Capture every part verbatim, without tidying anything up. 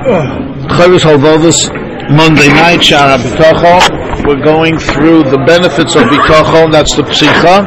Chavis Halvovis, Monday night, Shara B'Tochon. We're going through the benefits of B'Tochon, that's the Psicha.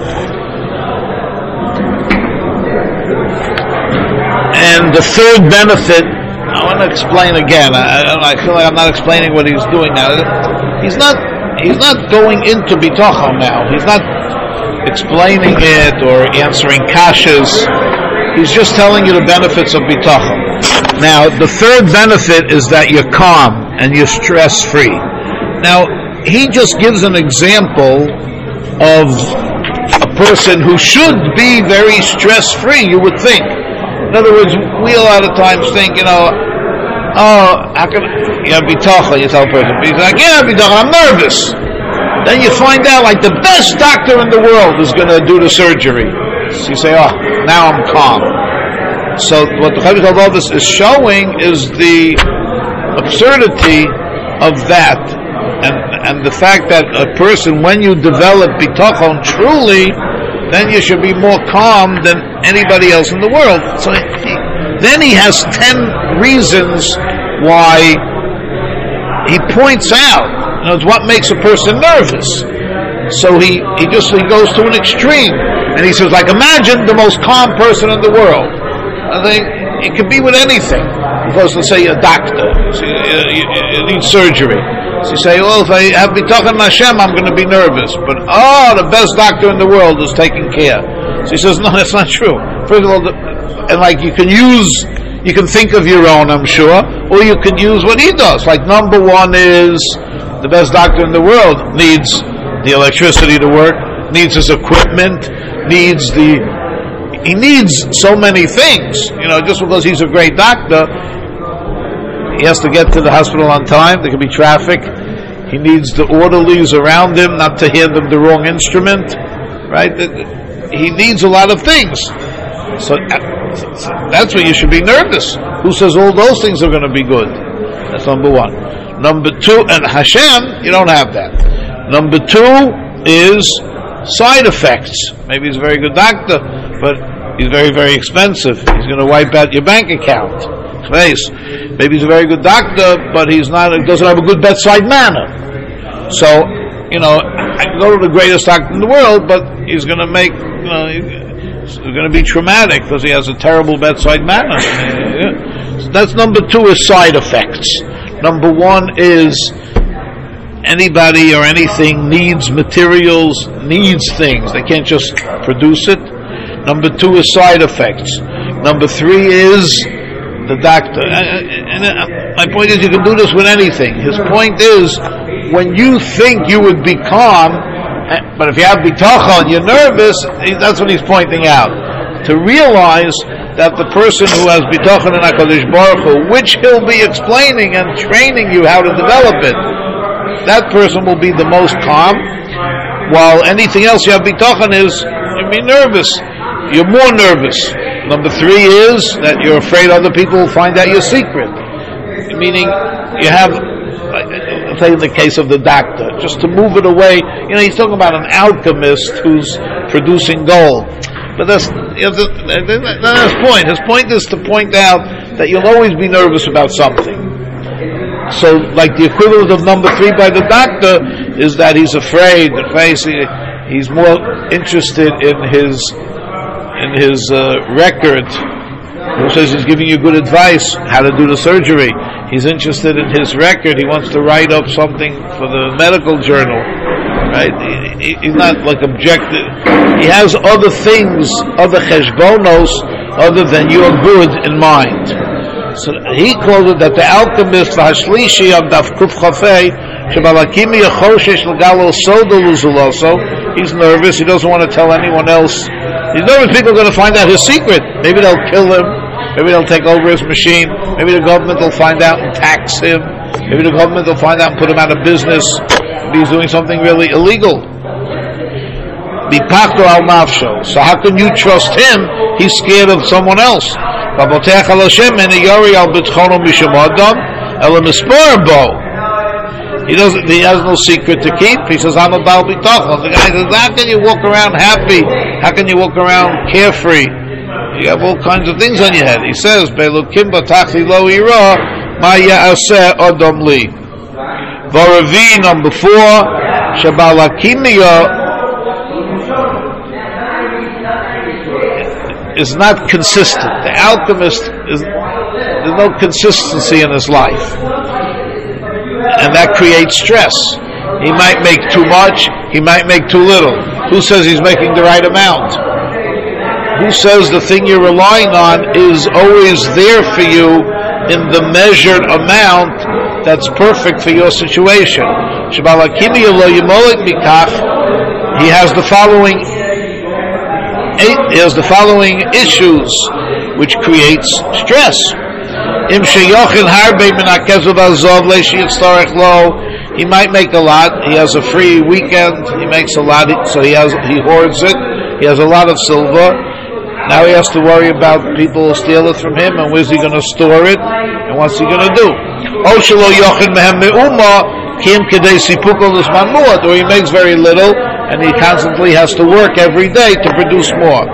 And the third benefit, I want to explain again. I, I feel like I'm not explaining what he's doing now. He's not, he's not going into B'Tochon now. He's not explaining it or answering kashas. He's just telling you the benefits of B'Tochon. Now, the third benefit is that you're calm and you're stress-free. Now, he just gives an example of a person who should be very stress-free, you would think. In other words, we a lot of times think, you know, oh, how can I, you have B'Tochon, you tell a person, he's like, yeah, B'Tochon, I'm nervous. Then you find out, like, the best doctor in the world is going to do the surgery. So you say, oh, now I'm calm. So what the Chavis Halvovis is showing is the absurdity of that, and and the fact that a person, when you develop B'Tochon truly, then you should be more calm than anybody else in the world. So he, then he has ten reasons why he points out, you know, what makes a person nervous. So he, he just he goes to an extreme, and he says, like, imagine the most calm person in the world. I think it could be with anything. Because let's say you're a doctor, so you, you, you need surgery. So you say, well, if I have B'Tochon Hashem, I'm going to be nervous. But oh, the best doctor in the world is taking care. So he says, no, that's not true. First of all, the, and like you can use, you can think of your own, I'm sure, or you can use what he does. Like number one is the best doctor in the world needs the electricity to work, needs his equipment, needs the He needs so many things. You know, just because he's a great doctor, he has to get to the hospital on time. There could be traffic. He needs the orderlies around him not to hand them the wrong instrument. Right? He needs a lot of things. So that's why you should be nervous. Who says all those things are going to be good? That's number one. Number two, and Hashem, you don't have that. Number two is side effects. Maybe he's a very good doctor, but he's very, very expensive. He's going to wipe out your bank account. Face. Maybe he's a very good doctor, but he's not. He doesn't have a good bedside manner. So, you know, I can go to the greatest doctor in the world, but he's going to make, you know, it's going to be traumatic because he has a terrible bedside manner. So that's number two is side effects. Number one is anybody or anything needs materials, needs things. They can't just produce it. Number two is side effects. Number three is the doctor. And my point is, you can do this with anything. His point is, when you think you would be calm, but if you have B'Tochon, you're nervous, that's what he's pointing out. To realize that the person who has B'Tochon in HaKadosh Baruch Hu, which he'll be explaining and training you how to develop it, that person will be the most calm, while anything else you have B'Tochon is, you'll be nervous. You're more nervous. Number three is that you're afraid other people will find out your secret. Meaning, you have, I'll tell you the case of the doctor, just to move it away. You know, he's talking about an alchemist who's producing gold. But that's, you know, that's not his point. His point is to point out that you'll always be nervous about something. So, like the equivalent of number three by the doctor is that he's afraid. The face, he, he's more interested in his in his uh, record. Who says he's giving you good advice how to do the surgery? He's interested in his record. He wants to write up something for the medical journal. Right? He, he, he's not like objective. He has other things, other cheshbonos, other than your good in mind. So he calls it that the alchemist, V'hashlishi of Daf Kuf Chafei, Shebalakimi Yachoshesh L'Galo Sodo Luzuloso. He's nervous. He doesn't want to tell anyone else. He's nervous people are going to find out his secret. Maybe they'll kill him. Maybe they'll take over his machine. Maybe the government will find out and tax him. Maybe the government will find out and put him out of business. Maybe he's doing something really illegal. Bipakto al nafsho. So how can you trust him? He's scared of someone else. He doesn't. He has no secret to keep. He says, "I'm a Baal B'Tochon." The guy says, "How can you walk around happy? How can you walk around carefree? You have all kinds of things on your head." He says, "Be'elokim b'tachli lo ira Ma ya'aseh Adam li. Varavi, number four, Shabalakimiya is not consistent. The alchemist is, there's no consistency in his life. And that creates stress. He might make too much, he might make too little. Who says he's making the right amount? Who says the thing you're relying on is always there for you in the measured amount that's perfect for your situation? He has the following he has the following issues which creates stress. He might make a lot. He has a free weekend. He makes a lot, so he has he hoards it. He has a lot of silver. Now he has to worry about people who steal it from him, and where's he going to store it, and what's he going to do? Or he makes very little, and he constantly has to work every day to produce more.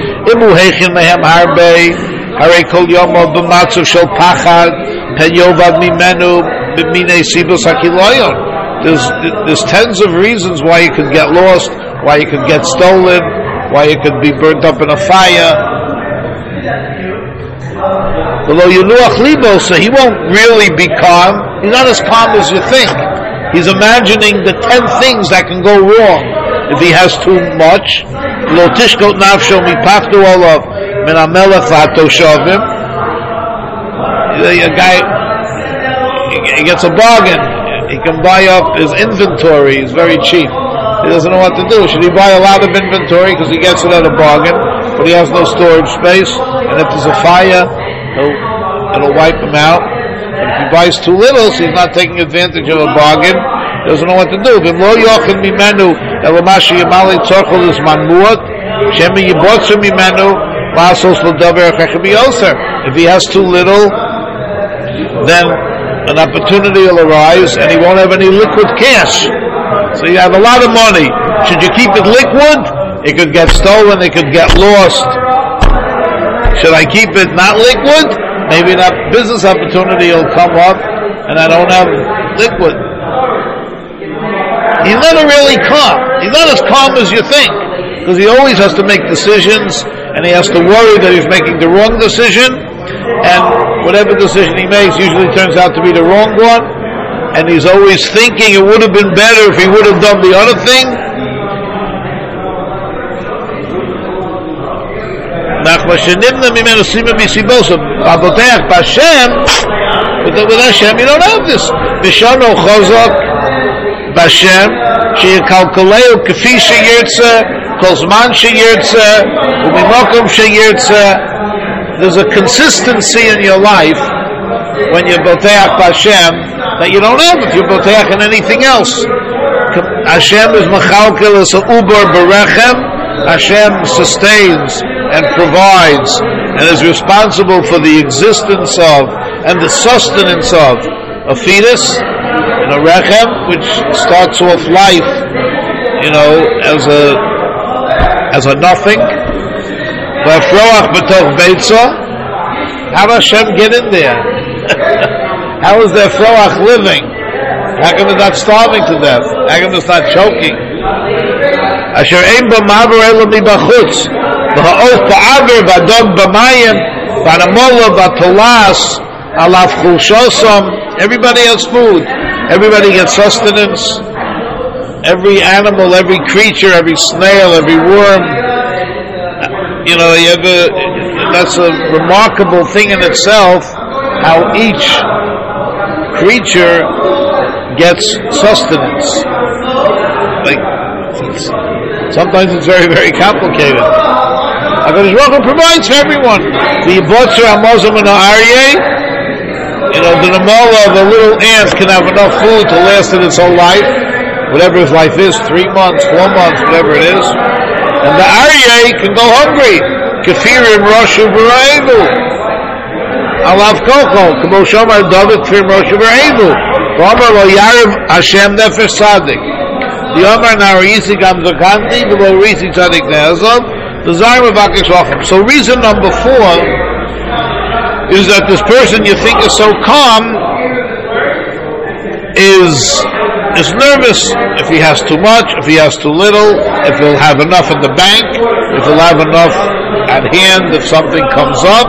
There's, there's tens of reasons why you could get lost, why you could get stolen, why you could be burnt up in a fire. So he won't really be calm. He's not as calm as you think. He's imagining the ten things that can go wrong if he has too much. A guy, he gets a bargain. He can buy up his inventory. It's very cheap. He doesn't know what to do. Should he buy a lot of inventory because he gets it at a bargain, but he has no storage space, and if there's a fire, it'll, it'll wipe him out. But if he buys too little, so he's not taking advantage of a bargain, he doesn't know what to do. If he has too little, then an opportunity will arise, and he won't have any liquid cash. So you have a lot of money. Should you keep it liquid? It could get stolen, it could get lost. Should I keep it not liquid? Maybe a business opportunity will come up, and I don't have liquid. He's never really calm. He's not as calm as you think, because he always has to make decisions, and he has to worry that he's making the wrong decision, and whatever decision he makes usually turns out to be the wrong one, and he's always thinking it would have been better if he would have done the other thing. With Hashem, you don't have this. Mishano chazak b'Hashem sheyikalkaleu k'fi sheyirtze kol zman sheyirtze u'mimokom sheyirtze. There's a consistency in your life when you're boteach b'Hashem that you don't have if you're boteach in anything else. Hashem is machalkel as a uber berechem. Hashem sustains and provides and is responsible for the existence of and the sustenance of a fetus in a rechem, which starts off life, you know, as a as a nothing. How does Hashem get in there? How is their froach living? How come it's not starving to death? How come it's not choking? Asher ein b'maver elo mibachutz, v'ha'of ba'aver v'adog b'mayim, v'anamola v'atolas, alav chulshosam. Everybody has food. Everybody gets sustenance. Every animal, every creature, every snail, every worm. You know, you ever, that's a remarkable thing in itself, how each creature gets sustenance. Like, it's, sometimes it's very, very complicated. HaKadosh Baruch Hu provides for everyone. The butcher Hamozim and Aryeh, you know, the namola of a little ant can have enough food to last it its whole life, whatever his life is, three months, four months, whatever it is. And the Aryeh can go hungry. Kefirim Roshu B'Re'evu. Alav Koko. Kamo Shomar David Kefirim Roshu B'Re'evu. V'Amar Lo Yariv Hashem Nefesh Tzadik. The Amar Narayisi Gam Zakanti. The Lo Risi Tzadik Ne'ezov. The Zayim of Akish Lachem. So reason number four is that this person you think is so calm is is nervous if he has too much, if he has too little, if he'll have enough in the bank, if he'll have enough at hand if something comes up.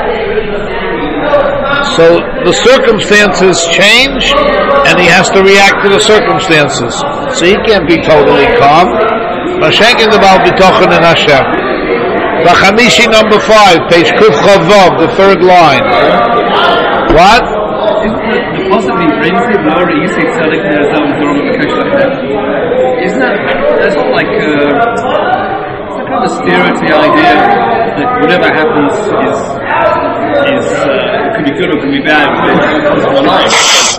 So the circumstances change, and he has to react to the circumstances. So he can't be totally calm. Mashenkin the Baal Bitochen in Hashem. Bachamishi number five, page Kuf Chavav, the third line. What? The possibly brings it lower easy tzedek ne'azam during the Kesher. Isn't that, that's not like, uh, it's kind of stereotype the idea that whatever happens is, is, uh, it could be good or it could be bad, but it's our life.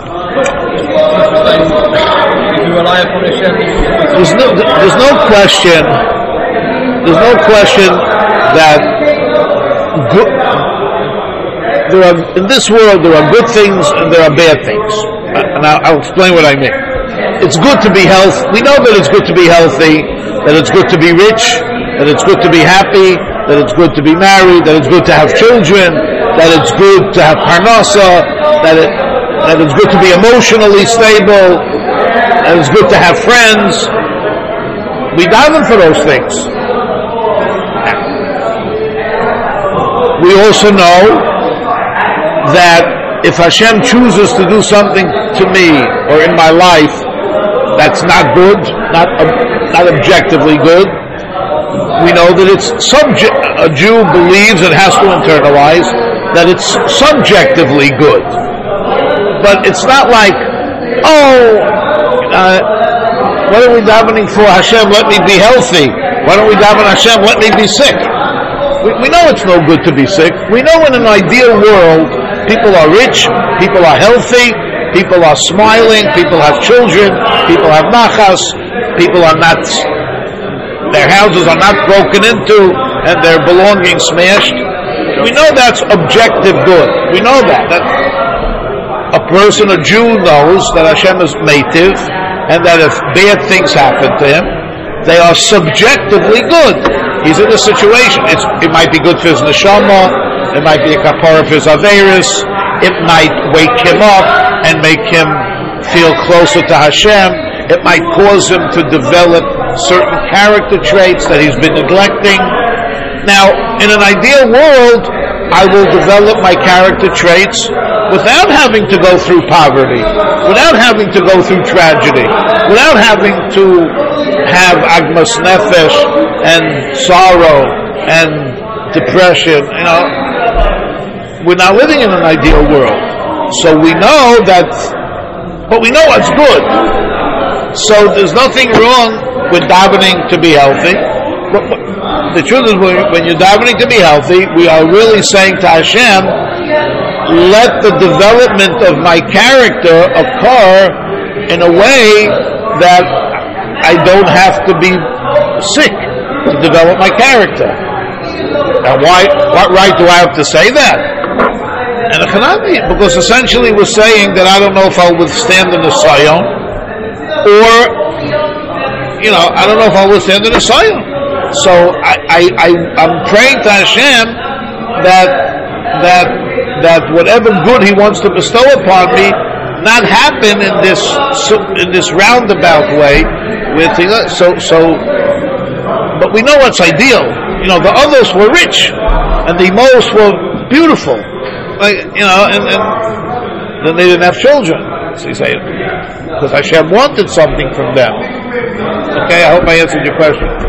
If you rely upon Hashem, there's no, there's no question, there's no question that good, there are, in this world there are good things and there are bad things. And I'll, I'll explain what I mean. It's good to be healthy. We know that it's good to be healthy, that it's good to be rich, that it's good to be happy, that it's good to be married, that it's good to have children, that it's good to have parnasa, that it, that it's good to be emotionally stable, that it's good to have friends. We daven for those things. We also know that if Hashem chooses to do something to me or in my life that's not good, not not objectively good, we know that it's subject. A Jew believes and has to internalize that it's subjectively good, but it's not like, oh, uh, what are we davening for? Hashem, let me be healthy. Why don't we daven Hashem, let me be sick? We, we know it's no good to be sick. We know in an ideal world, people are rich, people are healthy, people are smiling, people have children, people have nachas, people are not, their houses are not broken into, and their belongings smashed. We know that's objective good. We know that. that a person, a Jew, knows that Hashem is meitiv, and that if bad things happen to him, they are subjectively good. He's in a situation. It's, it might be good for his neshama. It might be a kapara for his averis. It might wake him up and make him feel closer to Hashem. It might cause him to develop certain character traits that he's been neglecting. Now, in an ideal world, I will develop my character traits without having to go through poverty, without having to go through tragedy, without having to have agmas nefesh and sorrow and depression. You know, we're not living in an ideal world, so we know that, but we know what's good. So there's nothing wrong with davening to be healthy. But the truth is, when you're davening to be healthy, we are really saying to Hashem, let the development of my character occur in a way that I don't have to be sick to develop my character. And why? What right do I have to say that? And it cannot be, because essentially we're saying that I don't know if I'll withstand the Nisayon, or, you know, I don't know if I'll withstand the Nisayon. So I, I, I, I'm praying to Hashem that that that whatever good He wants to bestow upon me not happen in this in this roundabout way. With so so, but we know what's ideal. You know, the others were rich, and the most were beautiful. Like, you know, and, and then they didn't have children. So you say, because Hashem wanted something from them. Okay, I hope I answered your question.